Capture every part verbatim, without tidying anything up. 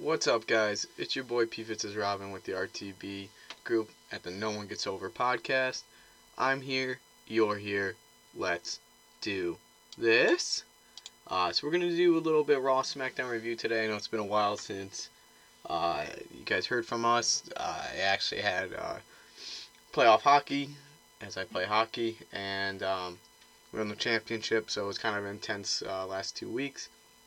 What's up, guys? It's your boy P. Fitz Robin with the R T B group at the No One Gets Over podcast. I'm here, you're here, let's do this. Uh, so we're going to do a little bit of Raw SmackDown review today. I know it's been a while since uh, you guys heard from us. Uh, I actually had uh, playoff hockey, as I play hockey, and um, we won the championship, so it was kind of intense uh, last two weeks.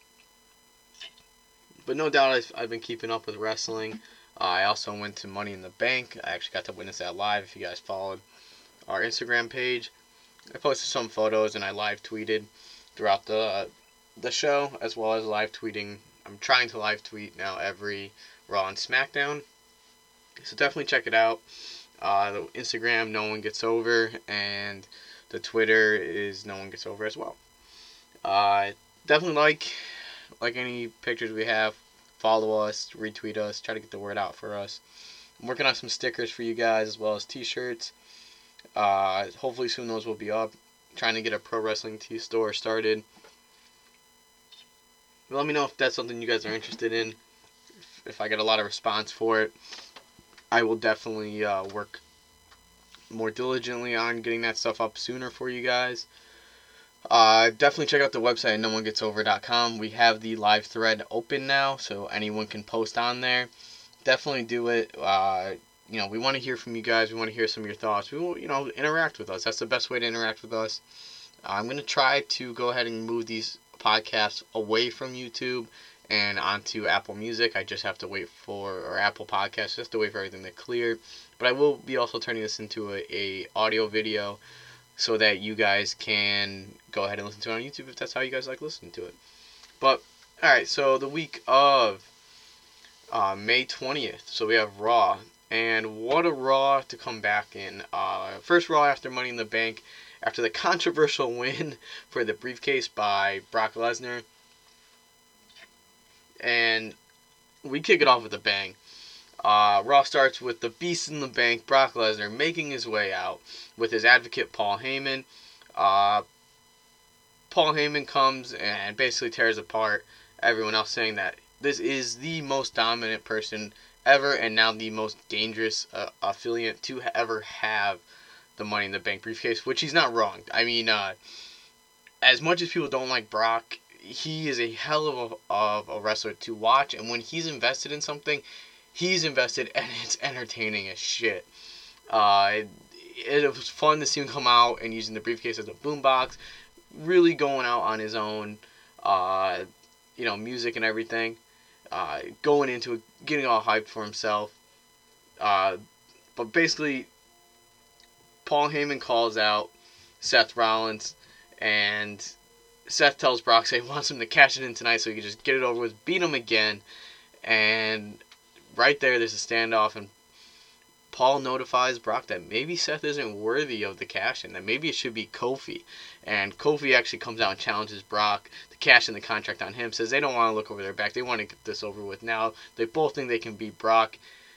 But no doubt I've, I've been keeping up with wrestling. Uh, I also went to Money in the Bank. I actually got to witness that live if you guys followed our Instagram page. I posted some photos and I live tweeted throughout the uh, the show, as well as live tweeting. I'm trying to live tweet now every Raw and SmackDown. So definitely check it out. Uh, the Instagram, No One Gets Over, and the Twitter is No One Gets Over as well. Uh, definitely like... Like any pictures we have, follow us, retweet us, try to get the word out for us. I'm working on some stickers for you guys as well as t-shirts. Uh, hopefully soon those will be up. Trying to get a pro wrestling tee store started. Let me know if that's something you guys are interested in. If, if I get a lot of response for it, I will definitely uh, work more diligently on getting that stuff up sooner for you guys. Uh, definitely check out the website at no one gets over dot com. We have the live thread open now, so anyone can post on there. Definitely do it. Uh, you know, we want to hear from you guys. We want to hear some of your thoughts. We will, you know, interact with us. That's the best way to interact with us. Uh, I'm going to try to go ahead and move these podcasts away from YouTube and onto Apple Music. I just have to wait for, or Apple Podcasts, just to wait for everything to clear. But I will be also turning this into a, a audio video, so that you guys can go ahead and listen to it on YouTube if that's how you guys like listening to it. But, alright, so the week of uh, May twentieth, so we have Raw. And what a Raw to come back in. Uh, first Raw after Money in the Bank, after the controversial win for the briefcase by Brock Lesnar. And we kick it off with a bang. Uh, Raw starts with the Beast in the Bank, Brock Lesnar, making his way out with his advocate, Paul Heyman. Uh, Paul Heyman comes and basically tears apart everyone else, saying that this is the most dominant person ever and now the most dangerous uh, affiliate to ever have the Money in the Bank briefcase, which he's not wrong. I mean, uh, as much as people don't like Brock, he is a hell of a, of a wrestler to watch, and when he's invested in something, he's invested, and it's entertaining as shit. Uh, it, it was fun to see him come out and using the briefcase as a boombox, really going out on his own, uh, you know, music and everything, uh, going into it, getting all hyped for himself. Uh, but basically, Paul Heyman calls out Seth Rollins, and Seth tells Brock he wants him to cash it in tonight so he can just get it over with, beat him again, and right there, there's a standoff, and Paul notifies Brock that maybe Seth isn't worthy of the cash-in, that maybe it should be Kofi. And Kofi actually comes out and challenges Brock to cash in the contract on him, says they don't want to look over their back, they want to get this over with now. They both think they can beat Brock.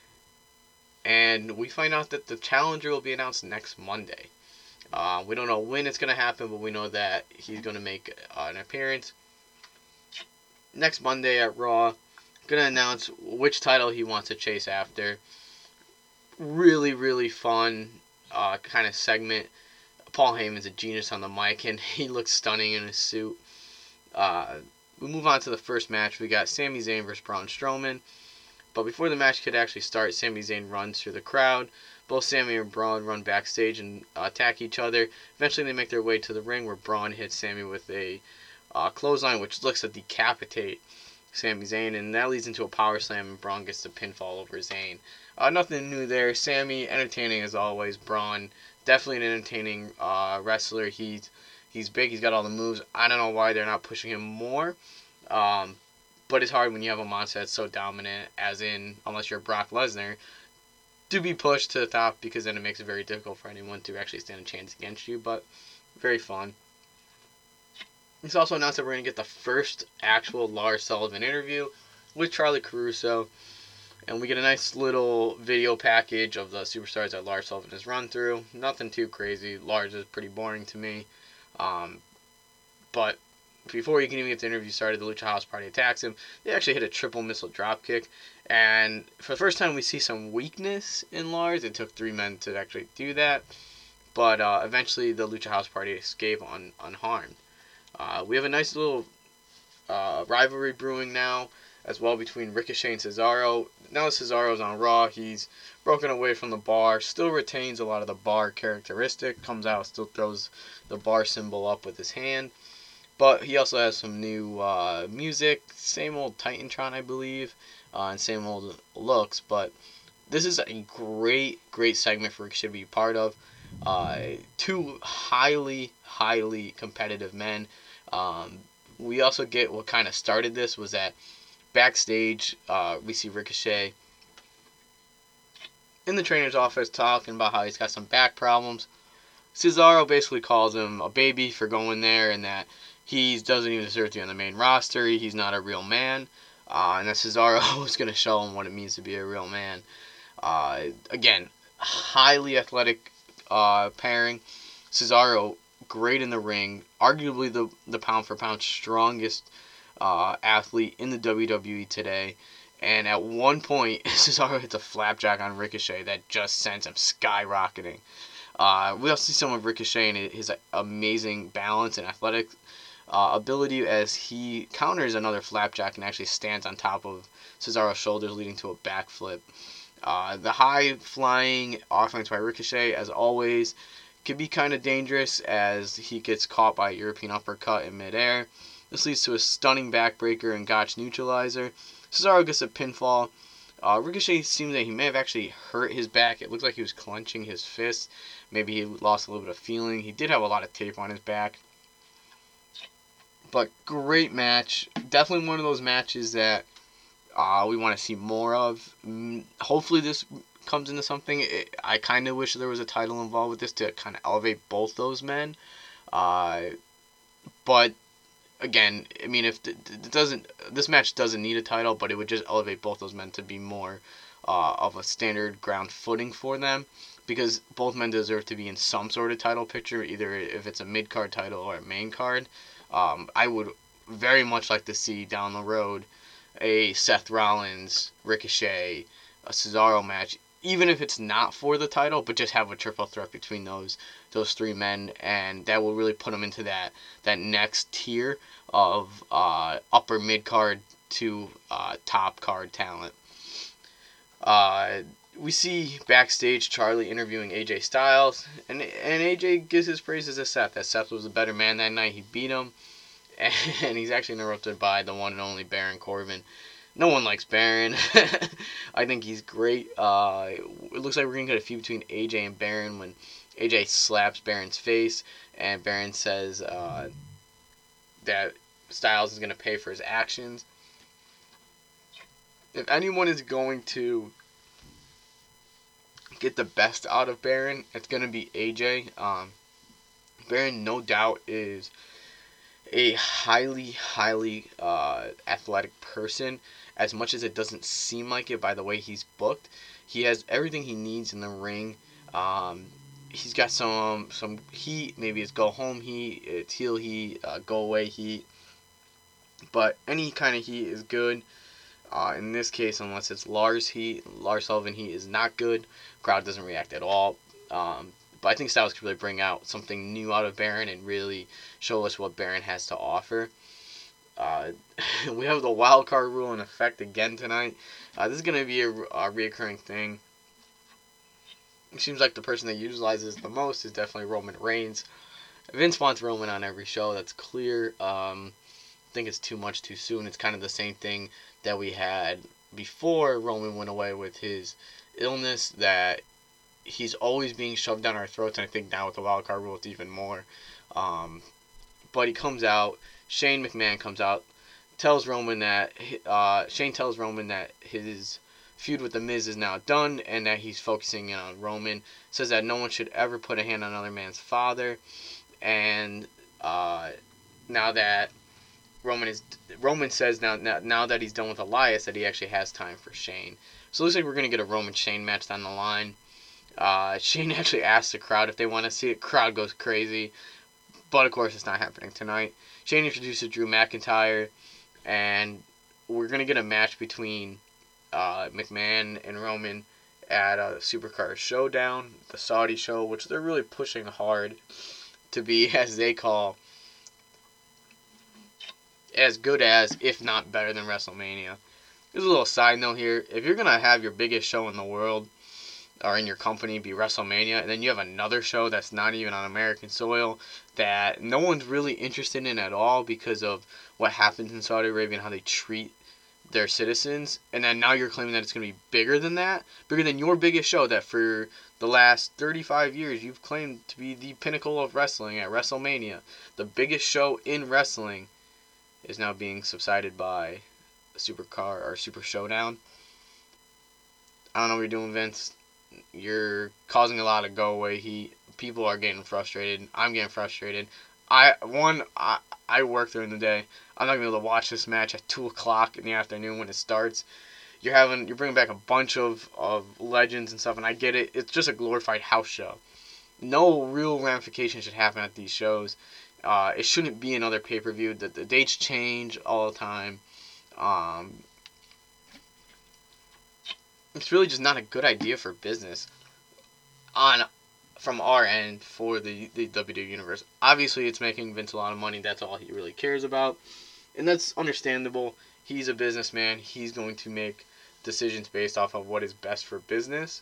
And we find out that the challenger will be announced next Monday. Uh, we don't know when it's going to happen, but we know that he's going to make uh, an appearance next Monday at Raw. Going to announce which title he wants to chase after. Really, really fun uh, kind of segment. Paul Heyman's a genius on the mic, and he looks stunning in his suit. Uh, we move on to the first match. We got Sami Zayn versus Braun Strowman. But before the match could actually start, Sami Zayn runs through the crowd. Both Sami and Braun run backstage and uh, attack each other. Eventually, they make their way to the ring, where Braun hits Sami with a uh, clothesline, which looks to decapitate Sami Zayn, and that leads into a power slam, and Braun gets the pinfall over Zayn. Uh, nothing new there. Sami, entertaining as always. Braun, definitely an entertaining uh, wrestler. He's he's big. He's got all the moves. I don't know why they're not pushing him more. Um, but it's hard when you have a monster that's so dominant, as in, unless you're Brock Lesnar, to be pushed to the top, because then it makes it very difficult for anyone to actually stand a chance against you. But very fun. It's also announced that we're going to get the first actual Lars Sullivan interview with Charlie Caruso. And we get a nice little video package of the superstars that Lars Sullivan has run through. Nothing too crazy. Lars is pretty boring to me. Um, but before he can even get the interview started, the Lucha House Party attacks him. They actually hit a triple missile dropkick. And for the first time, we see some weakness in Lars. It took three men to actually do that. But uh, eventually, the Lucha House Party escape un- unharmed. Uh, we have a nice little uh, rivalry brewing now as well between Ricochet and Cesaro. Now Cesaro's on Raw. He's broken away from the bar. Still retains a lot of the bar characteristic. Comes out, still throws the bar symbol up with his hand. But he also has some new uh, music. Same old Titantron, I believe. Uh, and same old looks. But this is a great, great segment for Ricochet to be part of. Uh, two highly, highly competitive men. Um, we also get what kind of started this was that backstage, uh, we see Ricochet in the trainer's office talking about how he's got some back problems. Cesaro basically calls him a baby for going there and that he doesn't even deserve to be on the main roster. He's not a real man. Uh, and that Cesaro is going to show him what it means to be a real man. Uh, again, highly athletic uh, pairing. Cesaro, great in the ring. Arguably the, the pound-for-pound strongest uh, athlete in the W W E today. And at one point, Cesaro hits a flapjack on Ricochet that just sends him skyrocketing. Uh, we also see some of Ricochet and his amazing balance and athletic uh, ability as he counters another flapjack and actually stands on top of Cesaro's shoulders, leading to a backflip. Uh, the high-flying offense by Ricochet, as always, can be kind of dangerous as he gets caught by a European uppercut in midair. This leads to a stunning backbreaker and Gotch neutralizer. Cesaro gets a pinfall. Uh, Ricochet seems that he may have actually hurt his back. It looks like he was clenching his fist. Maybe he lost a little bit of feeling. He did have a lot of tape on his back. But great match. Definitely one of those matches that uh, we want to see more of. Hopefully this comes into something. It, I kind of wish there was a title involved with this to kind of elevate both those men. Uh, but again, I mean, if it doesn't, this match doesn't need a title, but it would just elevate both those men to be more uh, of a standard ground footing for them, because both men deserve to be in some sort of title picture, either if it's a mid card title or a main card. Um, I would very much like to see down the road a Seth Rollins, Ricochet, a Cesaro match, even if it's not for the title, but just have a triple threat between those those three men, and that will really put them into that that next tier of uh, upper mid card to uh, top card talent. Uh, we see backstage Charlie interviewing A J Styles, and and A J gives his praises to Seth. That Seth was the better man that night. He beat him, and he's actually interrupted by the one and only Baron Corbin. No one likes Baron. I think he's great. Uh, it looks like we're going to get a feud between A J and Baron when A J slaps Baron's face, and Baron says uh, that Styles is going to pay for his actions. If anyone is going to get the best out of Baron, it's going to be A J. Um, Baron, no doubt, is a highly, highly uh, athletic person. As much as it doesn't seem like it by the way he's booked, he has everything he needs in the ring. Um, he's got some some heat. Maybe it's go home heat, it's heel heat, uh, go away heat. But any kind of heat is good. Uh, in this case, unless it's Lars heat, Lars Sullivan heat is not good. Crowd doesn't react at all. Um, but I think Styles could really bring out something new out of Baron and really show us what Baron has to offer. Uh, we have the wild card rule in effect again tonight. Uh, this is going to be a, a reoccurring thing. It seems like the person that utilizes the most is definitely Roman Reigns. Vince wants Roman on every show. That's clear. Um, I think it's too much too soon. It's kind of the same thing that we had before Roman went away with his illness, that he's always being shoved down our throats, and I think now with the wild card rule it's even more. Um, but he comes out. Shane McMahon comes out, tells Roman that uh, Shane tells Roman that his feud with The Miz is now done and that he's focusing in on Roman. Says that no one should ever put a hand on another man's father, and uh, now that Roman is Roman says now, now now that he's done with Elias that he actually has time for Shane. So it looks like we're gonna get a Roman Shane match down the line. Uh, Shane actually asks the crowd if they want to see it. Crowd goes crazy. But, of course, it's not happening tonight. Shane introduces Drew McIntyre, and we're going to get a match between uh, McMahon and Roman at a Supercard Showdown, the Saudi show, which they're really pushing hard to be, as they call, as good as, if not better than WrestleMania. There's a little side note here. If you're going to have your biggest show in the world, or in your company, be WrestleMania, and then you have another show that's not even on American soil, that no one's really interested in at all because of what happens in Saudi Arabia and how they treat their citizens, and then now you're claiming that it's going to be bigger than that, bigger than your biggest show that for the last thirty-five years you've claimed to be the pinnacle of wrestling at WrestleMania. The biggest show in wrestling is now being subsided by a Supercar or Super Showdown. I don't know what you're doing, Vince. You're causing a lot of go away heat. People are getting frustrated. I'm getting frustrated. I one I I work during the day. I'm not gonna be able to watch this match at two o'clock in the afternoon when it starts. You're having you're bringing back a bunch of, of legends and stuff, and I get it. It's just a glorified house show. No real ramifications should happen at these shows. Uh, it shouldn't be another pay per view. The, the dates change all the time. Um, it's really just not a good idea for business on from our end for the, the W W E Universe. Obviously, it's making Vince a lot of money. That's all he really cares about. And that's understandable. He's a businessman. He's going to make decisions based off of what is best for business.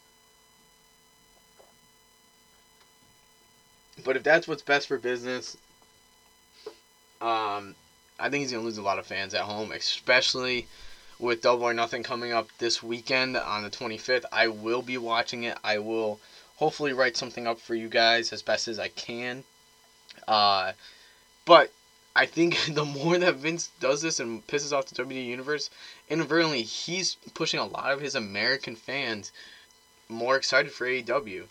But if that's what's best for business, um, I think he's going to lose a lot of fans at home, especially with Double or Nothing coming up this weekend on the twenty-fifth. I will be watching it. I will hopefully write something up for you guys as best as I can. Uh, but I think the more that Vince does this and pisses off the W W E Universe, inadvertently, he's pushing a lot of his American fans more excited for A E W.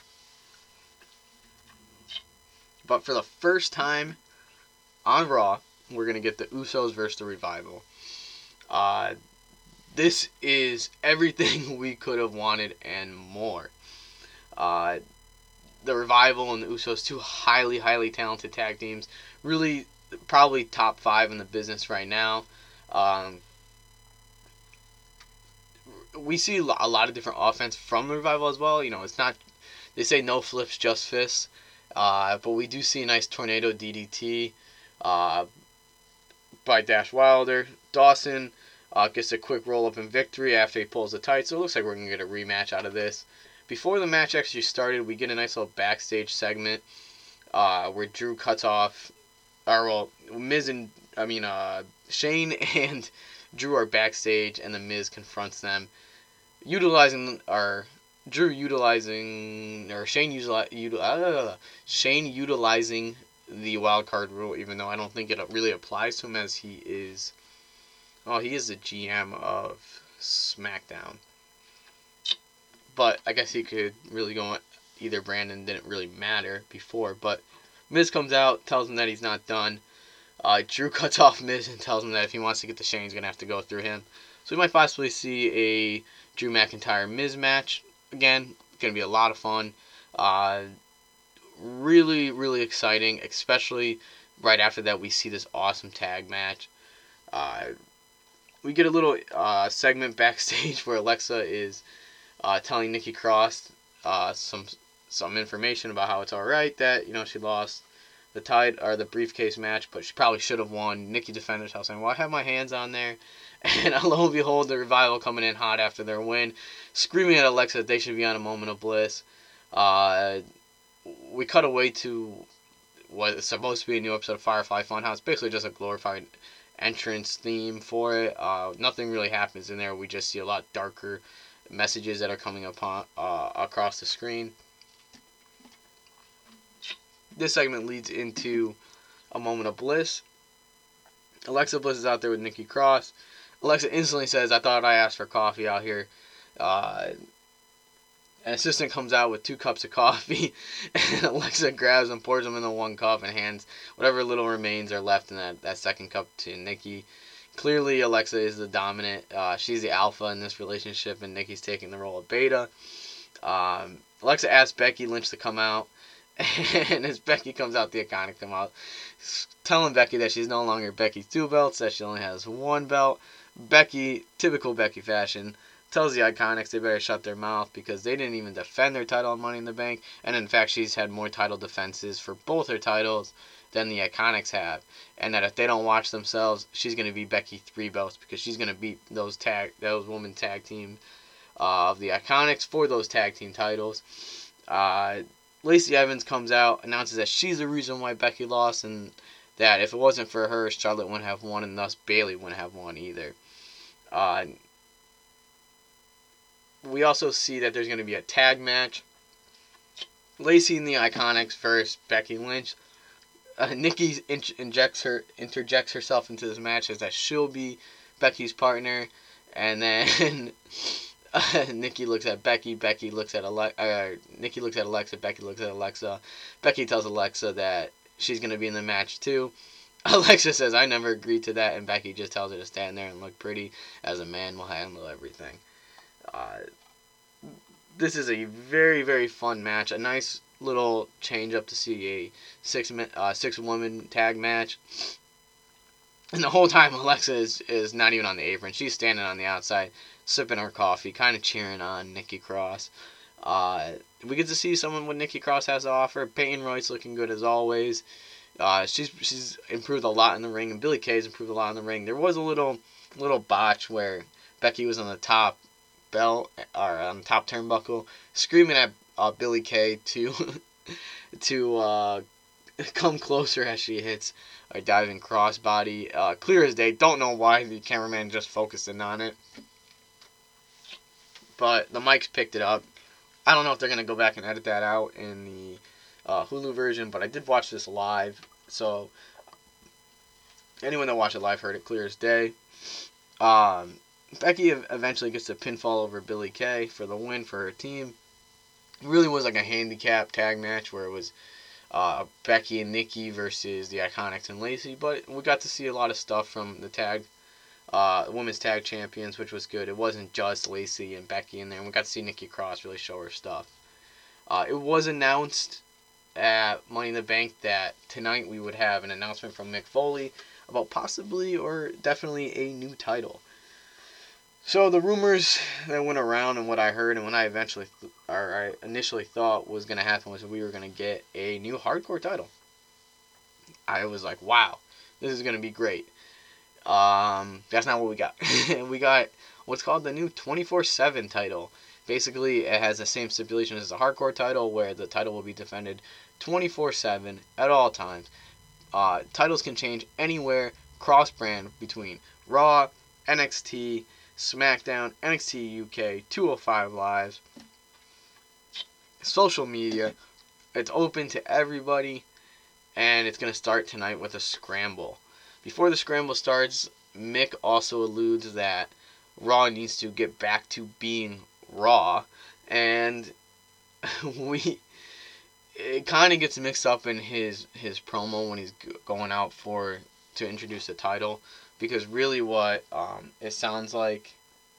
But for the first time on Raw, we're going to get the Usos versus the Revival. Uh, this is everything we could have wanted and more. Uh, the Revival and the Usos, two highly, highly talented tag teams. Really, probably top five in the business right now. Um, we see a lot of different offense from the Revival as well. You know, it's not, they say no flips, just fists. Uh, but we do see a nice tornado D D T uh, by Dash Wilder. Dawson uh, gets a quick roll-up in victory after he pulls the tight, so it looks like we're going to get a rematch out of this. Before the match actually started, we get a nice little backstage segment uh, where Drew cuts off, or well, Miz and, I mean, uh, Shane and Drew are backstage, and the Miz confronts them, utilizing, or Drew utilizing, or Shane utili- util- uh, Shane utilizing the wild card rule, even though I don't think it really applies to him as he is, well, he is the G M of SmackDown. But I guess he could really go on either brand and didn't really matter before. But Miz comes out, tells him that he's not done. Uh, Drew cuts off Miz and tells him that if he wants to get the Shane, he's going to have to go through him. So we might possibly see a Drew McIntyre Miz match. Again, going to be a lot of fun. Uh, really, really exciting, especially right after that we see this awesome tag match. Uh, we get a little uh, segment backstage where Alexa is uh, telling Nikki Cross uh, some some information about how it's all right that, you know, she lost the tide or the briefcase match, but she probably should have won. Nikki defended herself, saying, "Well, I have my hands on there." And lo and behold, the Revival coming in hot after their win, screaming at Alexa that they should be on a moment of bliss. Uh, we cut away to what is supposed to be a new episode of Firefly Funhouse, basically just a glorified entrance theme for it. Uh, nothing really happens in there. We just see a lot darker messages that are coming upon uh, across the screen. This segment leads into a moment of bliss. Alexa Bliss is out there with Nikki Cross. Alexa instantly says, "I thought I asked for coffee out here." Uh, an assistant comes out with two cups of coffee, and Alexa grabs them, pours them into one cup, and hands whatever little remains are left in that, that second cup to Nikki. Clearly, Alexa is the dominant. Uh, she's the alpha in this relationship, and Nikki's taking the role of beta. Um, Alexa asks Becky Lynch to come out, And as Becky comes out, the Iconics come out, telling Becky that she's no longer Becky's two belts, that she only has one belt. Becky, typical Becky fashion, tells the Iconics they better shut their mouth because they didn't even defend their title on Money in the Bank. And in fact, she's had more title defenses for both her titles than the Iconics have. And that if they don't watch themselves, she's going to be Becky three belts because she's going to beat those tag those women tag team uh, of the Iconics for those tag team titles. Uh, Lacey Evans comes out, announces that she's the reason why Becky lost, and that if it wasn't for her, Charlotte wouldn't have won, and thus Bayley wouldn't have won either. Uh, we also see that there's going to be a tag match. Lacey and the Iconics versus Becky Lynch. Uh, Nikki in- injects her, interjects herself into this match as that she'll be Becky's partner, and then uh, Nikki looks at Becky. Becky looks at Ale- uh, Nikki looks at Alexa. Becky looks at Alexa. Becky tells Alexa that she's gonna be in the match too. Alexa says, "I never agreed to that," and Becky just tells her to stand there and look pretty, as a man will handle everything. Uh, this is a very very fun match. A nice little change up to see a six uh, six woman tag match. And the whole time Alexa is, is not even on the apron. She's standing on the outside, sipping her coffee, kind of cheering on Nikki Cross. Uh, we get to see someone what Nikki Cross has to offer. Peyton Royce looking good as always. Uh, she's she's improved a lot in the ring, and Billie Kay's improved a lot in the ring. There was a little little botch where Becky was on the top belt or on the top turnbuckle, screaming at uh, Billie Kay to to uh, come closer as she hits a diving crossbody. Uh, clear as day. Don't know why the cameraman just focused in on it, but the mics picked it up. I don't know if they're gonna go back and edit that out in the uh, Hulu version, but I did watch this live, so anyone that watched it live heard it clear as day. Um, Becky eventually gets a pinfall over Billie Kay for the win for her team. It really was like a handicap tag match where it was uh, Becky and Nikki versus the Iconics and Lacey, but we got to see a lot of stuff from the tag, uh, women's tag champions, which was good. It wasn't just Lacey and Becky in there, and we got to see Nikki Cross really show her stuff. Uh, it was announced at Money in the Bank that tonight we would have an announcement from Mick Foley about possibly or definitely a new title. So the rumors that went around and what I heard and what I eventually th- or I initially thought was going to happen was we were going to get a new hardcore title. I was like, wow, this is going to be great. Um, that's not what we got. We got what's called the new twenty-four seven title. Basically, it has the same stipulation as the hardcore title, where the title will be defended twenty-four seven at all times. Uh, titles can change anywhere, cross-brand between Raw, N X T, SmackDown, N X T U K, two oh five Live, social media. It's open to everybody, and it's going to start tonight with a scramble. Before the scramble starts, Mick also alludes that Raw needs to get back to being Raw, and we it kind of gets mixed up in his his promo when he's going out for to introduce the title, because really what um, it sounds like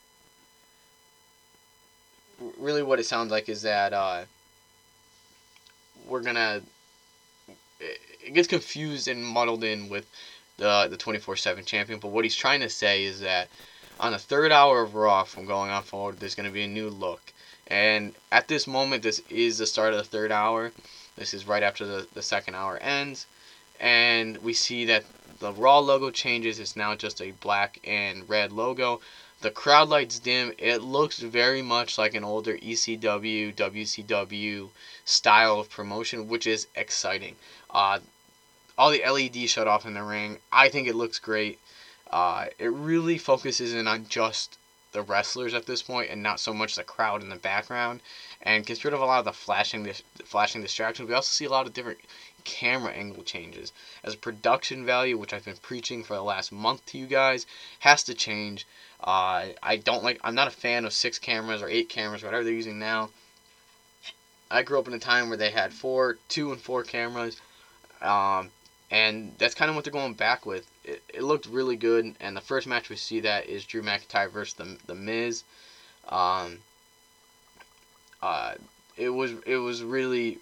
really what it sounds like is that uh, we're gonna it gets confused and muddled in with the the twenty-four seven champion, but what he's trying to say is that on the third hour of Raw from going on forward, there's going to be a new look. And at this moment, this is the start of the third hour. This is right after the, the second hour ends. And we see that the Raw logo changes. It's now just a black and red logo. The crowd lights dim. It looks very much like an older E C W, W C W style of promotion, which is exciting. Uh, all the L E Ds shut off in the ring. I think it looks great. Uh, it really focuses in on just the wrestlers at this point and not so much the crowd in the background, and gets rid of a lot of the flashing flashing distractions. We also see a lot of different camera angle changes. As a production value, which I've been preaching for the last month to you guys, has to change. Uh, I don't like. I'm not a fan of six cameras or eight cameras, whatever they're using now. I grew up in a time where they had four, two and four cameras. Um, And that's kind of what they're going back with. It, it looked really good, and the first match we see that is Drew McIntyre versus the the Miz. Um, uh, it was it was really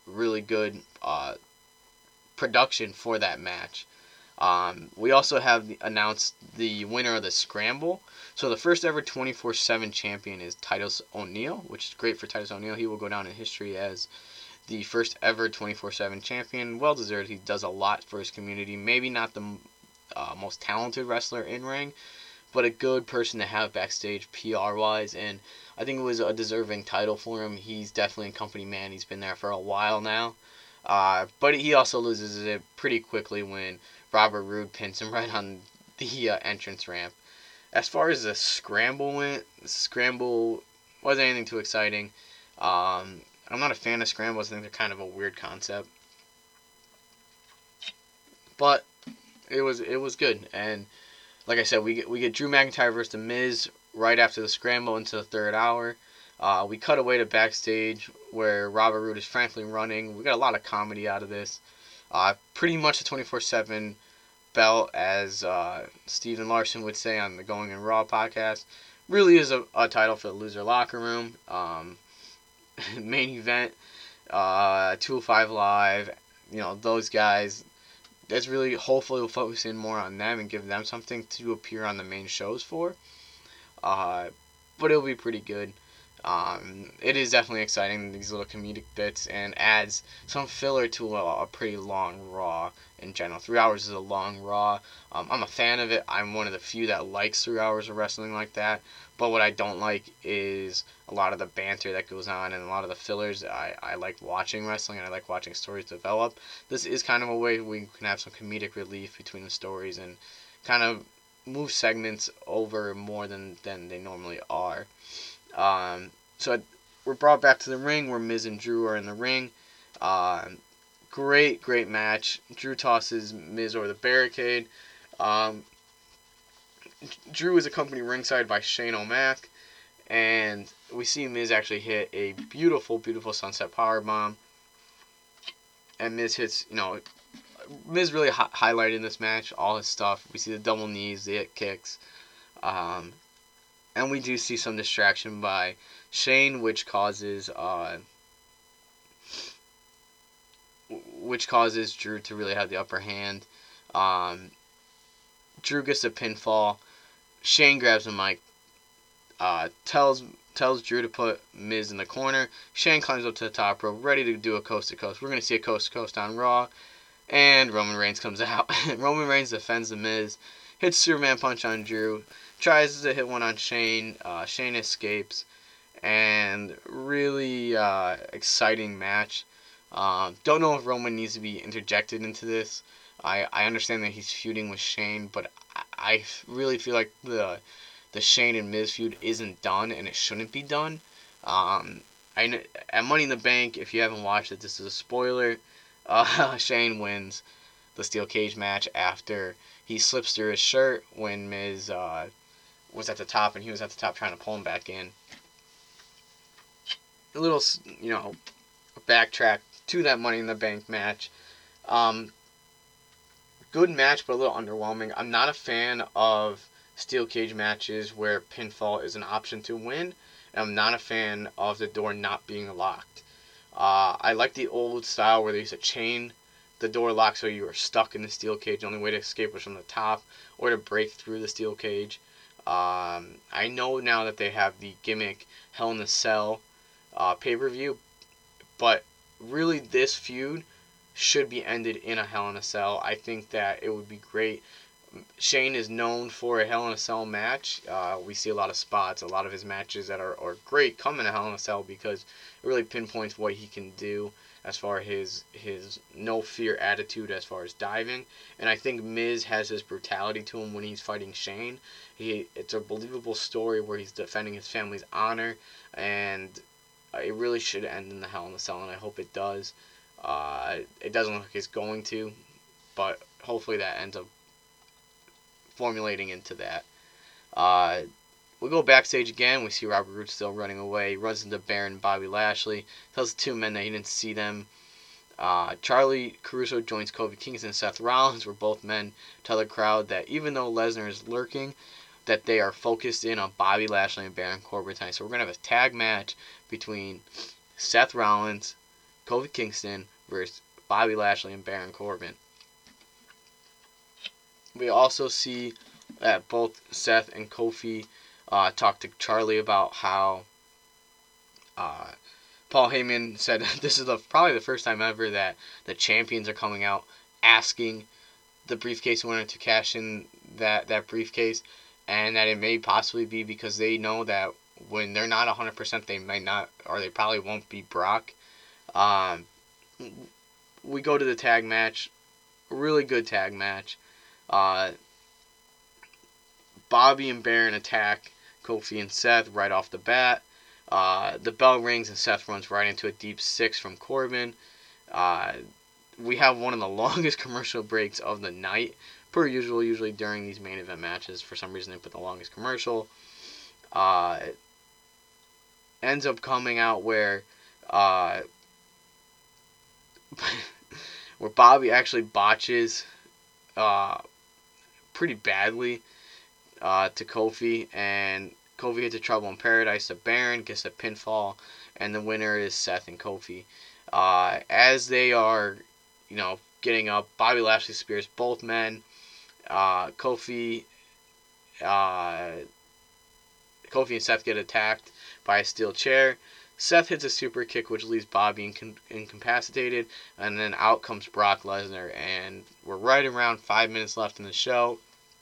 really good uh, production for that match. Um, we also have the, announced the winner of the Scramble. So the first ever twenty-four seven champion is Titus O'Neil, which is great for Titus O'Neil. He will go down in history as the first ever twenty-four seven champion. Well deserved. He does a lot for his community. Maybe not the uh, most talented wrestler in ring, but a good person to have backstage P R-wise. And I think it was a deserving title for him. He's definitely a company man. He's been there for a while now. Uh, but he also loses it pretty quickly when Robert Roode pins him right on the uh, entrance ramp. As far as the Scramble went, the Scramble wasn't anything too exciting. Um, I'm not a fan of Scrambles. I think they're kind of a weird concept. But it was it was good. And like I said, we get, we get Drew McIntyre versus The Miz right after the Scramble into the third hour. Uh, we cut away to backstage where Robert Roode is frankly running. We got a lot of comedy out of this. Uh, pretty much a twenty-four seven belt, as uh, Steven Larson would say on the Going in Raw podcast. Really is a, a title for the loser locker room. Um, main event, uh, two oh five Live, you know, those guys. That's really, hopefully we'll focus in more on them and give them something to appear on the main shows for. Uh, but it'll be pretty good. Um, it is definitely exciting, these little comedic bits, and adds some filler to a, a pretty long Raw in general. Three hours is a long Raw. Um, I'm a fan of it. I'm one of the few that likes three hours of wrestling like that. But what I don't like is a lot of the banter that goes on and a lot of the fillers. I, I like watching wrestling and I like watching stories develop. This is kind of a way we can have some comedic relief between the stories and kind of move segments over more than, than they normally are. Um, so we're brought back to the ring where Miz and Drew are in the ring. Uh, great, great match. Drew tosses Miz over the barricade. Um, Drew is accompanied ringside by Shane O'Mac, and we see Miz actually hit a beautiful, beautiful sunset powerbomb. And Miz hits, you know, Miz really hi- highlighted in this match all his stuff. We see the double knees, the hit kicks. Um, And we do see some distraction by Shane, which causes uh, which causes Drew to really have the upper hand. Um, Drew gets a pinfall. Shane grabs the mic, uh, tells tells Drew to put Miz in the corner. Shane climbs up to the top rope, ready to do a coast to coast. We're gonna see a coast to coast on Raw, and Roman Reigns comes out. Roman Reigns defends the Miz, hits Superman punch on Drew. Tries to hit one on Shane. Uh, Shane escapes. And really uh, exciting match. Um, don't know if Roman needs to be interjected into this. I, I understand that he's feuding with Shane, but I, I really feel like the the Shane and Miz feud isn't done, and it shouldn't be done. Um, I, at Money in the Bank, if you haven't watched it, this is a spoiler. Uh, Shane wins the steel cage match after he slips through his shirt when Miz uh, was at the top, and he was at the top trying to pull him back in. A little, you know, backtrack to that Money in the Bank match. Um, good match, but a little underwhelming. I'm not a fan of steel cage matches where pinfall is an option to win, and I'm not a fan of the door not being locked. Uh, I like the old style where they used to chain the door locked so you were stuck in the steel cage. The only way to escape was from the top or to break through the steel cage. Um, I know now that they have the gimmick Hell in a Cell uh, pay-per-view, but really this feud should be ended in a Hell in a Cell. I think that it would be great. Shane is known for a Hell in a Cell match. Uh, we see a lot of spots, a lot of his matches that are, are great come in a Hell in a Cell because it really pinpoints what he can do as far as his, his no fear attitude as far as diving. And I think Miz has his brutality to him when he's fighting Shane. He It's a believable story where he's defending his family's honor, and it really should end in the Hell in a Cell, and I hope it does. Uh, it doesn't look like it's going to, but hopefully that ends up formulating into that. Uh, we go backstage again. We see Robert Roode still running away. He runs into Baron and Bobby Lashley. Tells the two men that he didn't see them. Uh, Charlie Caruso joins Kofi Kingston and Seth Rollins, where both men tell the crowd that even though Lesnar is lurking, that they are focused in on Bobby Lashley and Baron Corbin tonight. So we're going to have a tag match between Seth Rollins, Kofi Kingston versus Bobby Lashley and Baron Corbin. We also see that both Seth and Kofi uh, talked to Charlie about how uh, Paul Heyman said this is the probably the first time ever that the champions are coming out asking the briefcase winner to cash in that, that briefcase, and that it may possibly be because they know that when they're not one hundred percent, they might not, or they probably won't be Brock. Um, we go to the tag match. Really good tag match. Uh, Bobby and Baron attack Kofi and Seth right off the bat. Uh, the bell rings and Seth runs right into a deep six from Corbin. Uh, we have one of the longest commercial breaks of the night. Per usual, usually during these main event matches, for some reason they put the longest commercial. Uh, ends up coming out where uh, where Bobby actually botches uh, pretty badly uh, to Kofi, and Kofi hits a Trouble in Paradise to Baron, gets a pinfall, and the winner is Seth and Kofi. Uh, as they are, you know, getting up, Bobby Lashley spears both men. Uh, Kofi, uh, Kofi and Seth get attacked by a steel chair. Seth hits a super kick, which leaves Bobby inc- incapacitated, and then out comes Brock Lesnar, and we're right around five minutes left in the show.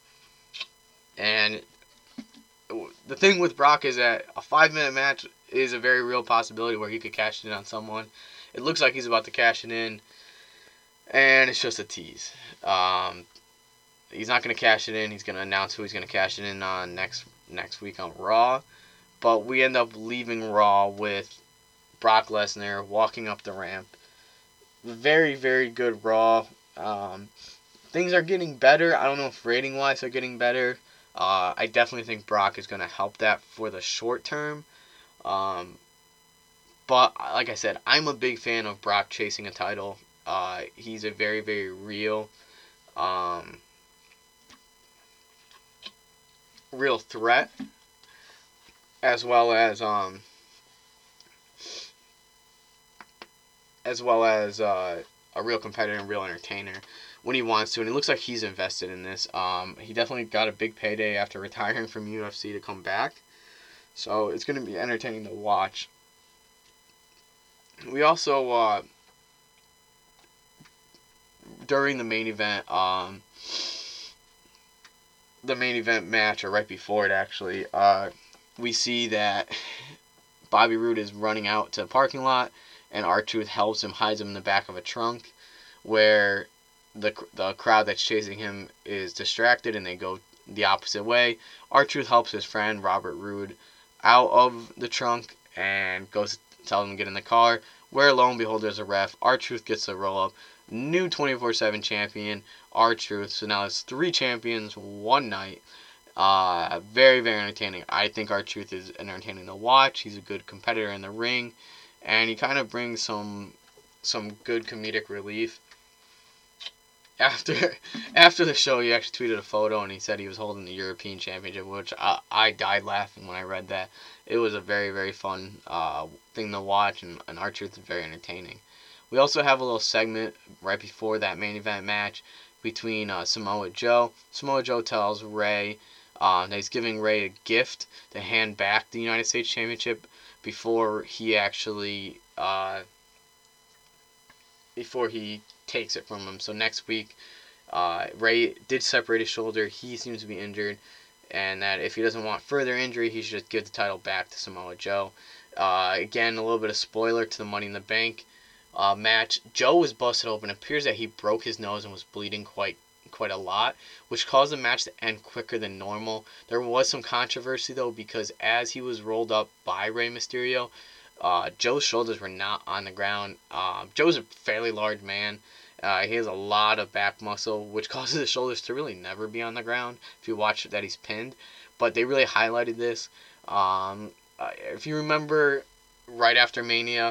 And the thing with Brock is that a five-minute match is a very real possibility where he could cash it in on someone. It looks like he's about to cash it in, and it's just a tease. Um, he's not going to cash it in. He's going to announce who he's going to cash it in on next next week on Raw. But we end up leaving Raw with Brock Lesnar walking up the ramp. Very, very good Raw. Um, things are getting better. I don't know if rating-wise they're getting better. Uh, I definitely think Brock is going to help that for the short term. Um, but, like I said, I'm a big fan of Brock chasing a title. Uh, he's a very, very real, um, real threat, as well as, um, as well as uh, a real competitor and real entertainer when he wants to, and it looks like he's invested in this. Um, he definitely got a big payday after retiring from U F C to come back, so it's going to be entertaining to watch. We also, uh, during the main event, um, the main event match, or right before it actually, uh, we see that Bobby Roode is running out to the parking lot, and R-Truth helps him, hides him in the back of a trunk, where the the crowd that's chasing him is distracted, and they go the opposite way. R-Truth helps his friend, Robert Roode, out of the trunk, and goes to tell him to get in the car, where lo and behold, there's a ref. R-Truth gets the roll-up. New twenty-four seven champion, R-Truth. So now it's three champions, one night. Uh, very, very entertaining. I think R-Truth is entertaining to watch. He's a good competitor in the ring, and he kind of brings some some good comedic relief. After after the show, he actually tweeted a photo, and he said he was holding the European Championship, which I, I died laughing when I read that. It was a very, very fun uh, thing to watch, and, and R-Truth is very entertaining. We also have a little segment right before that main event match between uh, Samoa Joe. Samoa Joe tells Ray uh, that he's giving Ray a gift to hand back the United States Championship before he actually uh, before he takes it from him. So next week, uh, Ray did separate his shoulder. He seems to be injured, and that if he doesn't want further injury, he should just give the title back to Samoa Joe. Uh, again, a little bit of spoiler to the Money in the Bank uh, match. Joe was busted open. It appears that he broke his nose and was bleeding quite quite a lot, which caused the match to end quicker than normal. There was some controversy, though, because as he was rolled up by Rey Mysterio, uh, Joe's shoulders were not on the ground. Uh, Joe's a fairly large man. Uh, he has a lot of back muscle, which causes his shoulders to really never be on the ground if you watch that he's pinned. But they really highlighted this. Um, uh, if you remember, right after Mania,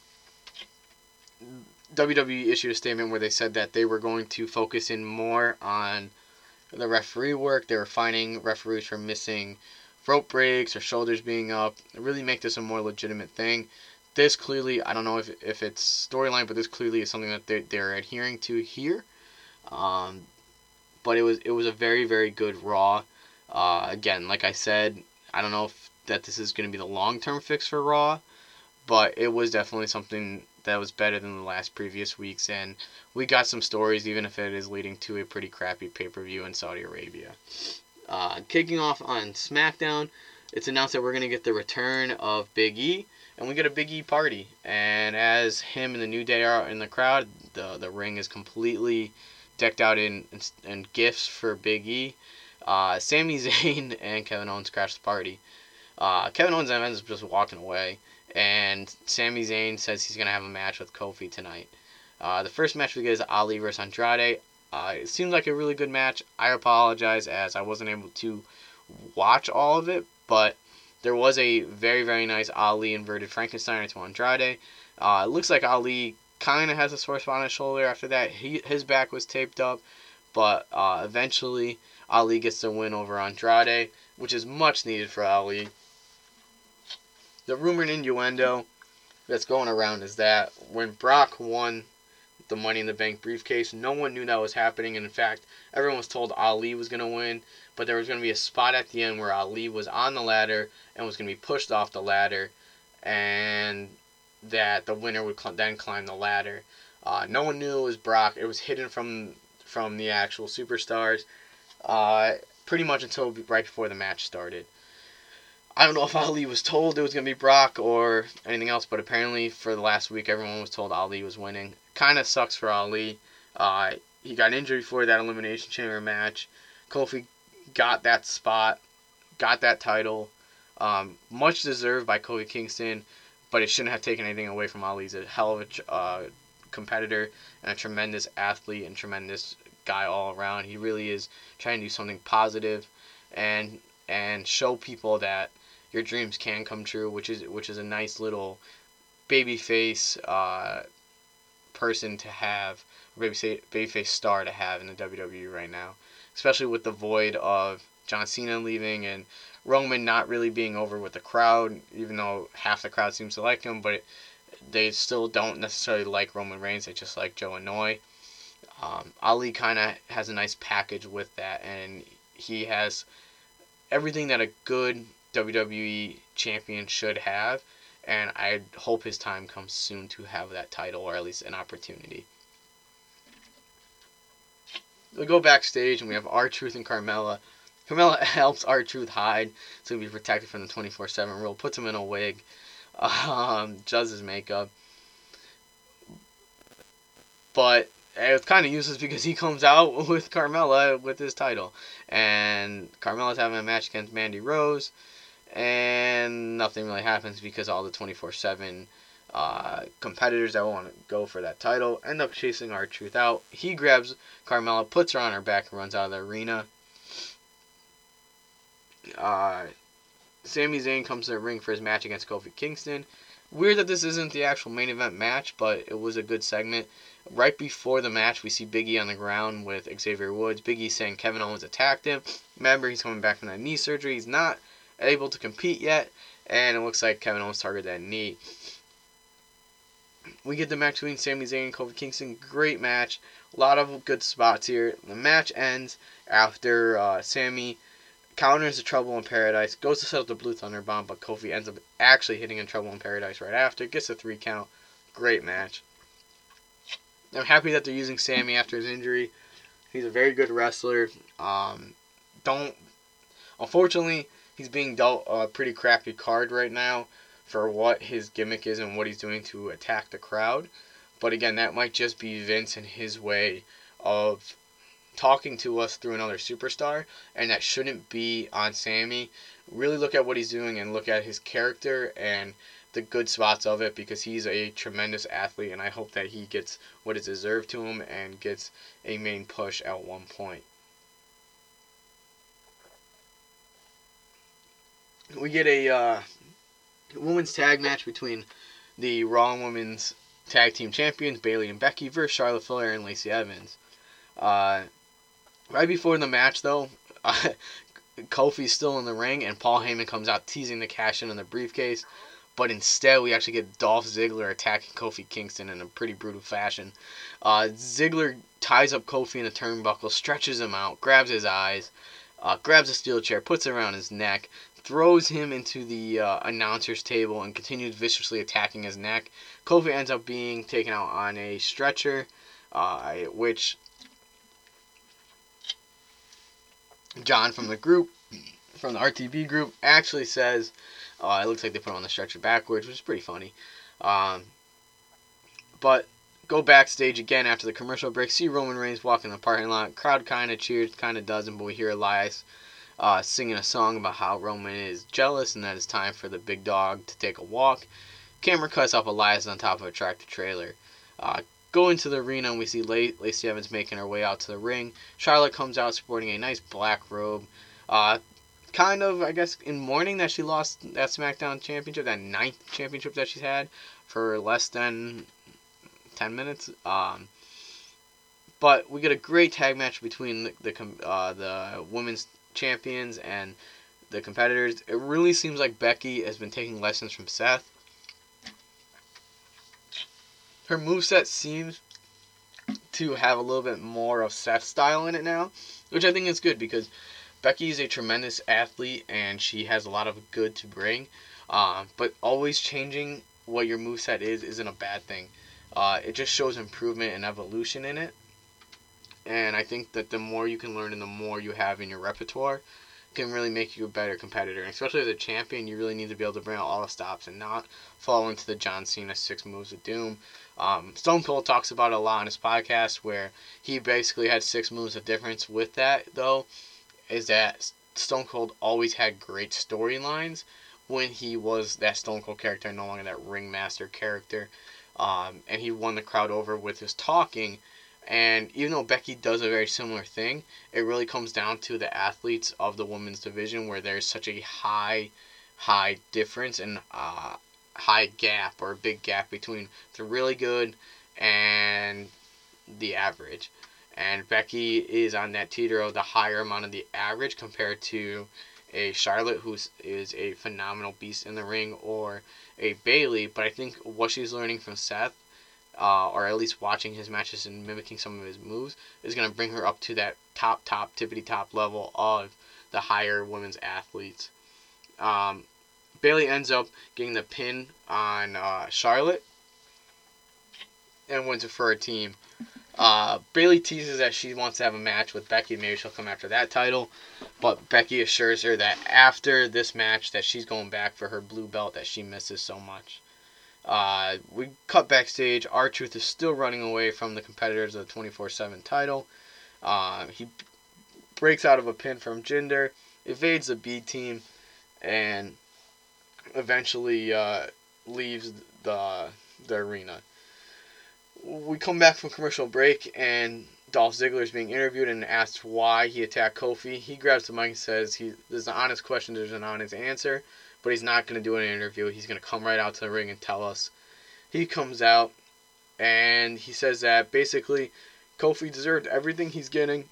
W W E issued a statement where they said that they were going to focus in more on the referee work. They were fining referees for missing rope breaks or shoulders being up, really make this a more legitimate thing. this clearly, I don't know if if it's storyline, but this clearly is something that they're, they're adhering to here. Um, but it was it was a very very good Raw. Uh, again, like I said, I don't know if that this is going to be the long term fix for Raw, but it was definitely something that was better than the last previous weeks, and we got some stories, even if it is leading to a pretty crappy pay per view in Saudi Arabia. Uh, kicking off on SmackDown, it's announced that we're going to get the return of Big E, and we get a Big E party. And as him and the New Day are in the crowd, the the ring is completely decked out in in, in gifts for Big E. Uh, Sami Zayn and Kevin Owens crash the party. Uh, Kevin Owens ends up just walking away, and Sami Zayn says he's going to have a match with Kofi tonight. Uh, the first match we get is Ali versus Andrade. Uh, it seemed like a really good match. I apologize as I wasn't able to watch all of it, but there was a very, very nice Ali inverted Frankenstein to Andrade. Uh, it looks like Ali kind of has a sore spot on his shoulder after that. He, his back was taped up, but uh, eventually Ali gets the win over Andrade, which is much needed for Ali. The rumored innuendo that's going around is that when Brock won the Money in the Bank briefcase, no one knew that was happening, and in fact, everyone was told Ali was going to win, but there was going to be a spot at the end where Ali was on the ladder and was going to be pushed off the ladder, and that the winner would cl- then climb the ladder. Uh, no one knew it was Brock. It was hidden from from the actual superstars, uh, pretty much until right before the match started. I don't know if Ali was told it was going to be Brock or anything else, but apparently for the last week, everyone was told Ali was winning. Kind of sucks for Ali. Uh, he got injured before that Elimination Chamber match. Kofi got that spot, got that title. Um, much deserved by Kofi Kingston, but it shouldn't have taken anything away from Ali. He's a hell of a uh, competitor and a tremendous athlete and tremendous guy all around. He really is trying to do something positive and and show people that your dreams can come true, which is which is a nice little babyface uh, person to have, or babyface babyface star to have in the W W E right now, especially with the void of John Cena leaving and Roman not really being over with the crowd, even though half the crowd seems to like him, but it, they still don't necessarily like Roman Reigns. They just like Joe Inoue. Um, Ali kind of has a nice package with that, and he has everything that a good W W E champion should have, and I hope his time comes soon to have that title, or at least an opportunity. We go backstage, and we have R-Truth and Carmella. Carmella helps R-Truth hide so he'll be protected from the twenty-four seven rule, puts him in a wig, um, does his makeup. But it's kind of useless because he comes out with Carmella with his title. And Carmella's having a match against Mandy Rose. And nothing really happens because all the twenty-four seven uh, competitors that want to go for that title end up chasing R-Truth out. He grabs Carmella, puts her on her back, and runs out of the arena. Uh, Sami Zayn comes to the ring for his match against Kofi Kingston. Weird that this isn't the actual main event match, but it was a good segment. Right before the match, we see Big E on the ground with Xavier Woods. Big E saying Kevin Owens attacked him. Remember, he's coming back from that knee surgery. He's not able to compete yet, and it looks like Kevin Owens targeted that knee. We get the match between Sami Zayn and Kofi Kingston. Great match. A lot of good spots here. The match ends after uh, Sami counters the Trouble in Paradise, goes to set up the Blue Thunder Bomb, but Kofi ends up actually hitting in Trouble in Paradise right after. Gets a three count. Great match. I'm happy that they're using Sami after his injury. He's a very good wrestler. Um, don't, unfortunately, he's being dealt a pretty crappy card right now for what his gimmick is and what he's doing to attack the crowd. But again, that might just be Vince and his way of talking to us through another superstar, and that shouldn't be on Sami. Really look at what he's doing and look at his character and the good spots of it, because he's a tremendous athlete, and I hope that he gets what is deserved to him and gets a main push at one point. We get a uh, women's tag match between the Raw Women's Tag Team Champions, Bayley and Becky, versus Charlotte Flair and Lacey Evans. Uh, right before the match, though, uh, Kofi's still in the ring, and Paul Heyman comes out teasing the cash in on the briefcase. but instead we actually get Dolph Ziggler attacking Kofi Kingston in a pretty brutal fashion. Uh, Ziggler ties up Kofi in a turnbuckle, stretches him out, grabs his eyes, uh, grabs a steel chair, puts it around his neck, throws him into the uh, announcer's table, and continues viciously attacking his neck. Kofi ends up being taken out on a stretcher, uh, which John from the group, from the R T B group, actually says uh, it looks like they put him on the stretcher backwards, which is pretty funny. Um, but go backstage again after the commercial break, see Roman Reigns walking in the parking lot. Crowd kind of cheers, kind of doesn't, but we hear Elias uh, singing a song about how Roman is jealous and that it's time for the big dog to take a walk. Camera cuts up Elias on top of a tractor trailer. Uh, go into the arena and we see Lacey Evans making her way out to the ring. Charlotte comes out sporting a nice black robe. Uh, kind of, I guess, in mourning that she lost that SmackDown championship, that ninth championship that she's had for less than ten minutes. Um, but we get a great tag match between the the, uh, the women's champions and the competitors. It really seems like Becky has been taking lessons from Seth. Her moveset seems to have a little bit more of Seth's style in it now, which I think is good because Becky is a tremendous athlete and she has a lot of good to bring. Um, but always changing what your moveset is isn't a bad thing. Uh, it just shows improvement and evolution in it. And I think that the more you can learn and the more you have in your repertoire can really make you a better competitor. And especially as a champion, you really need to be able to bring out all the stops and not fall into the John Cena six moves of doom. Um, Stone Cold talks about it a lot on his podcast where he basically had six moves of difference. With that, though, is that Stone Cold always had great storylines when he was that Stone Cold character and no longer that ringmaster character. Um, and he won the crowd over with his talking. And even though Becky does a very similar thing, it really comes down to the athletes of the women's division where there's such a high, high difference and uh, high gap or a big gap between the really good and the average. And Becky is on that teeter of the higher amount of the average compared to a Charlotte who is a phenomenal beast in the ring or a Bayley. But I think what she's learning from Seth, uh, or at least watching his matches and mimicking some of his moves, is going to bring her up to that top, top, tippity-top level of the higher women's athletes. Um, Bayley ends up getting the pin on uh, Charlotte and wins it for her team. Uh, Bayley teases that she wants to have a match with Becky. Maybe she'll come after that title. But Becky assures her that after this match that she's going back for her blue belt that she misses so much. Uh, we cut backstage. R-Truth is still running away from the competitors of the twenty-four seven title. Uh, he breaks out of a pin from Jinder, evades the B team, and eventually uh, leaves the, the arena. We come back from commercial break, and Dolph Ziggler is being interviewed and asked why he attacked Kofi. He grabs the mic and says, he, "There's an honest question, there's an honest answer," but he's not going to do an interview. He's going to come right out to the ring and tell us. He comes out, and he says that basically Kofi deserved everything he's getting.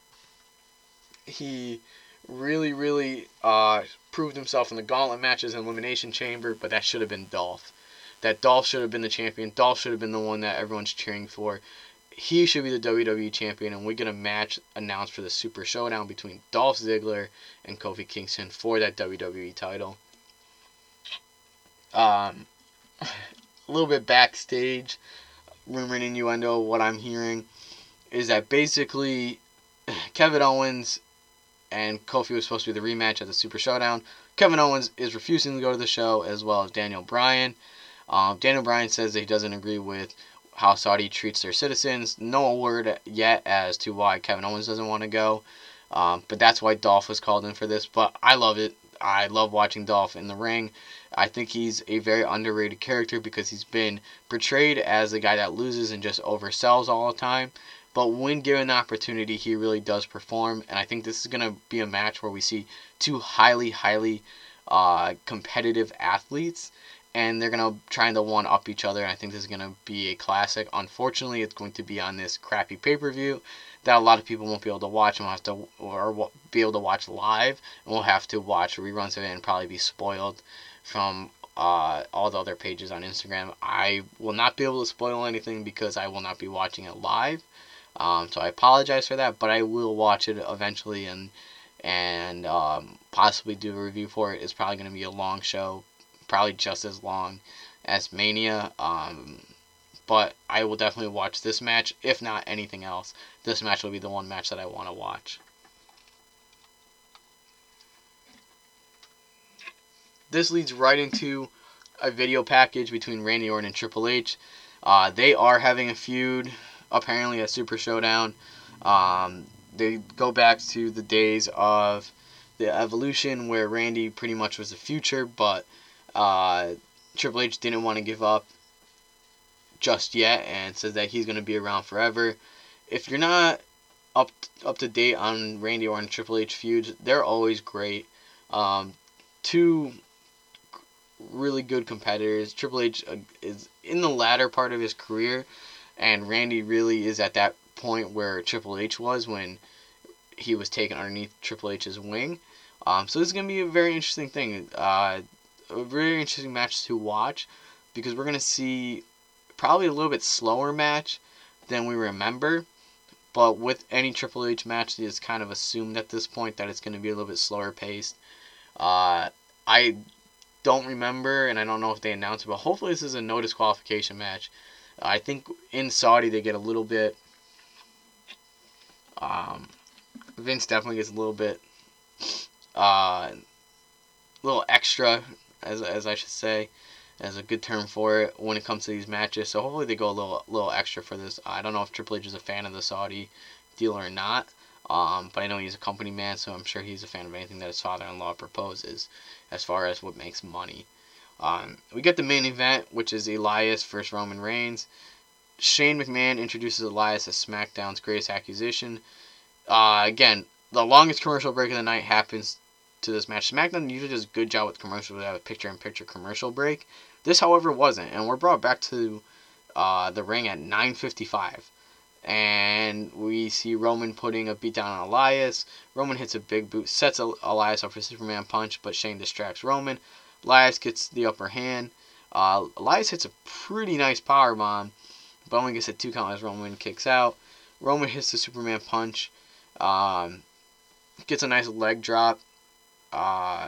He really, really uh, proved himself in the gauntlet matches and Elimination Chamber, but that should have been Dolph. That Dolph should have been the champion. Dolph should have been the one that everyone's cheering for. He should be the W W E champion, and we get a match announced for the Super Showdown between Dolph Ziggler and Kofi Kingston for that W W E title. Um, a little bit backstage, rumor and innuendo, what I'm hearing is that basically Kevin Owens and Kofi was supposed to be the rematch at the Super Showdown. Kevin Owens is refusing to go to the show, as well as Daniel Bryan. Um, Daniel Bryan says that he doesn't agree with how Saudi treats their citizens. No word yet as to why Kevin Owens doesn't want to go. Um, but that's why Dolph was called in for this. But I love it. I love watching Dolph in the ring. I think he's a very underrated character because he's been portrayed as the guy that loses and just oversells all the time. But when given the opportunity, he really does perform. And I think this is going to be a match where we see two highly, highly uh, competitive athletes. And they're going to try to one-up each other. And I think this is going to be a classic. Unfortunately, it's going to be on this crappy pay-per-view that a lot of people won't be able to watch and will have to, or be able to watch live. And we'll have to watch reruns of it and probably be spoiled from uh, all the other pages on Instagram. I will not be able to spoil anything because I will not be watching it live. Um, so I apologize for that, but I will watch it eventually and and um, possibly do a review for it. It's probably going to be a long show, probably just as long as Mania. Um, but I will definitely watch this match, if not anything else. This match will be the one match that I want to watch. This leads right into a video package between Randy Orton and Triple H. Uh, they are having a feud, apparently at Super Showdown. Um, they go back to the days of the Evolution where Randy pretty much was the future, but uh, Triple H didn't want to give up just yet and says that he's going to be around forever. If you're not up up to date on Randy Orton and Triple H feuds, they're always great. Um, two really good competitors. Triple H uh, is in the latter part of his career, and Randy really is at that point where Triple H was when he was taken underneath Triple H's wing. Um, so this is going to be a very interesting thing. Uh, a very interesting match to watch because we're going to see probably a little bit slower match than we remember. But with any Triple H match, it's kind of assumed at this point that it's going to be a little bit slower paced. Uh, I don't remember, and I don't know if they announced it, but hopefully this is a no disqualification match. I think in Saudi they get a little bit. Um, Vince definitely gets a little bit, uh, little extra, as as I should say, as a good term for it when it comes to these matches. So hopefully they go a little little extra for this. I don't know if Triple H is a fan of the Saudi deal or not, um, but I know he's a company man, so I'm sure he's a fan of anything that his father-in-law proposes, as far as what makes money. Um, we get the main event, which is Elias versus Roman Reigns. Shane McMahon introduces Elias as SmackDown's greatest accusation. Uh, again, the longest commercial break of the night happens to this match. SmackDown usually does a good job with commercials without a picture-in-picture commercial break. This, however, wasn't, and we're brought back to uh, the ring at nine fifty-five. And we see Roman putting a beat down on Elias. Roman hits a big boot, sets Elias up for a Superman punch, but Shane distracts Roman. Elias gets the upper hand. Uh, Elias hits a pretty nice powerbomb, but only gets a two count as Roman kicks out. Roman hits the Superman punch. Um, gets a nice leg drop. Uh,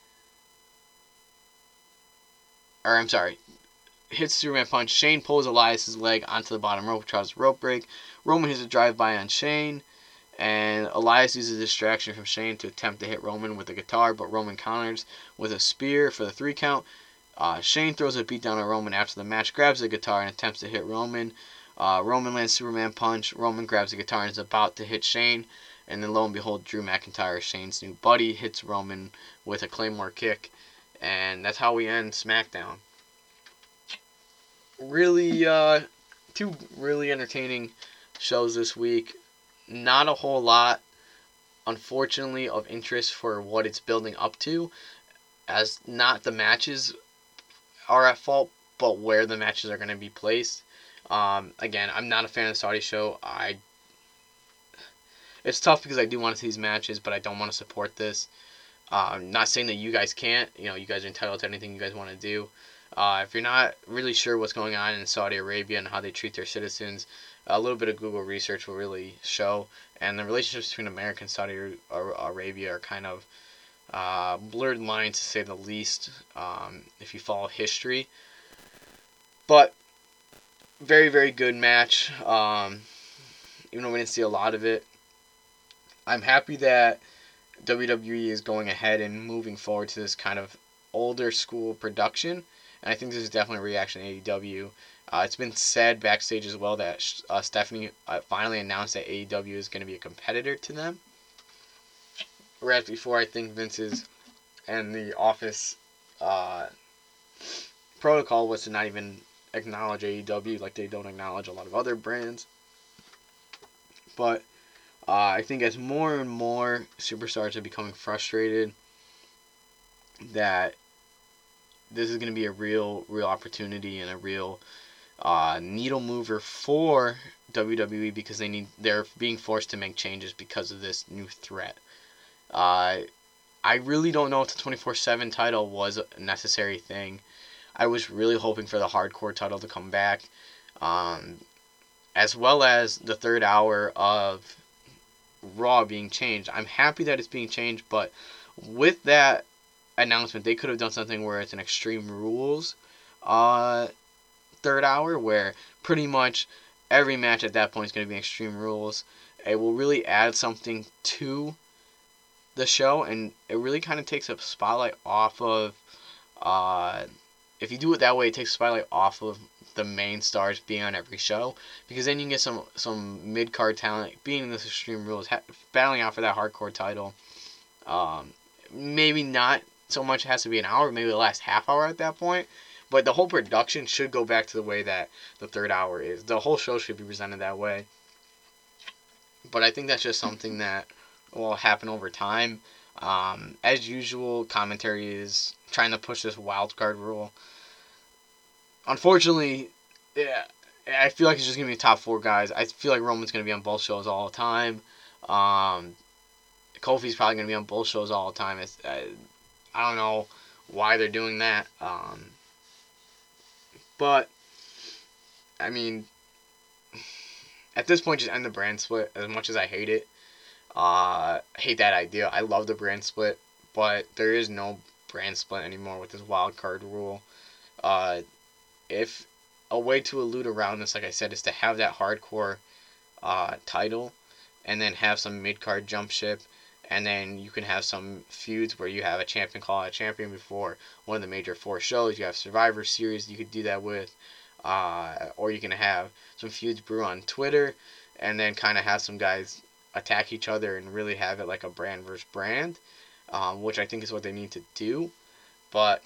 or I'm sorry. Hits the Superman punch. Shane pulls Elias' leg onto the bottom rope, tries a rope break. Roman hits a drive-by on Shane. And Elias uses a distraction from Shane to attempt to hit Roman with a guitar, but Roman counters with a spear for the three count. Uh, Shane throws a beat down on Roman after the match, grabs the guitar and attempts to hit Roman. Uh, Roman lands Superman punch. Roman grabs the guitar and is about to hit Shane. And then lo and behold, Drew McIntyre, Shane's new buddy, hits Roman with a Claymore kick. And that's how we end SmackDown. Really, uh, two really entertaining shows this week. Not a whole lot, unfortunately, of interest for what it's building up to, as not the matches are at fault, but where the matches are going to be placed. Um, again, I'm not a fan of the Saudi show. I It's tough because I do want to see these matches, but I don't want to support this. Uh, I'm not saying that you guys can't. You know, you guys are entitled to anything you guys want to do. Uh, if you're not really sure what's going on in Saudi Arabia and how they treat their citizens, a little bit of Google research will really show. And the relationships between America and Saudi Arabia are kind of uh, blurred lines, to say the least, um, if you follow history. But very, very good match. Um, even though we didn't see a lot of it. I'm happy that W W E is going ahead and moving forward to this kind of older school production. And I think this is definitely a reaction to A E W. Uh, it's been said backstage as well that uh, Stephanie uh, finally announced that A E W is going to be a competitor to them. Whereas before, I think Vince's and the Office uh, protocol was to not even acknowledge A E W like they don't acknowledge a lot of other brands. But uh, I think as more and more superstars are becoming frustrated that this is going to be a real, real opportunity and a real uh, needle mover for W W E because they need they're being forced to make changes because of this new threat. Uh, I really don't know if the twenty-four seven title was a necessary thing. I was really hoping for the hardcore title to come back, um, as well as the third hour of Raw being changed. I'm happy that it's being changed, but with that announcement, they could have done something where it's an Extreme Rules uh, third hour, where pretty much every match at that point is going to be Extreme Rules. It will really add something to the show, and it really kind of takes a spotlight off of. Uh, if you do it that way, it takes a spotlight off of the main stars being on every show, because then you can get some some mid card talent being in this Extreme Rules, ha- battling out for that hardcore title. Um, maybe not so much it has to be an hour, maybe the last half hour at that point. But the whole production should go back to the way that the third hour is. The whole show should be presented that way. But I think that's just something that will happen over time. Um, as usual, commentary is trying to push this wild card rule. Unfortunately, yeah, I feel like it's just going to be top four guys. I feel like Roman's going to be on both shows all the time. Um, Kofi's probably going to be on both shows all the time. It's, uh, I don't know why they're doing that. Um, but, I mean, at this point, just end the brand split. As much as I hate it, uh, I hate that idea. I love the brand split, but there is no brand split anymore with this wild card rule. Uh, if a way to elude around this, like I said, is to have that hardcore uh, title, and then have some mid card jump ship, and then you can have some feuds where you have a champion call out a champion before one of the major four shows. You have Survivor Series you could do that with, uh, or you can have some feuds brew on Twitter, and then kind of have some guys attack each other and really have it like a brand versus brand, um, which I think is what they need to do. But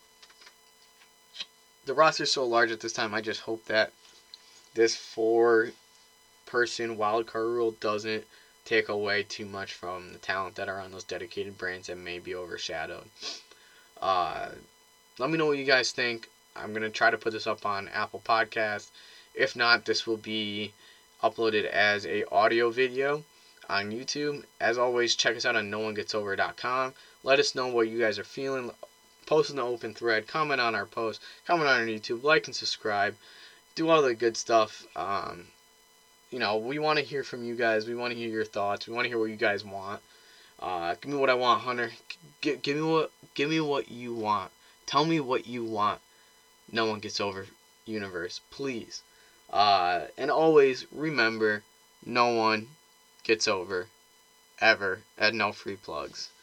the roster is so large at this time, I just hope that this four person wildcard rule doesn't take away too much from the talent that are on those dedicated brands that may be overshadowed. Uh, let me know what you guys think. I'm going to try to put this up on Apple Podcasts. If not, this will be uploaded as a audio video on YouTube. As always, check us out on no one gets over dot com. Let us know what you guys are feeling. Post in the open thread. Comment on our post. Comment on our YouTube. Like and subscribe. Do all the good stuff. Um, you know, we want to hear from you guys. We want to hear your thoughts. We want to hear what you guys want. Uh, give me what I want, Hunter. G- give me what. Give me what you want. Tell me what you want. No one gets over universe, please. Uh, and always remember, no one gets over ever at no free plugs.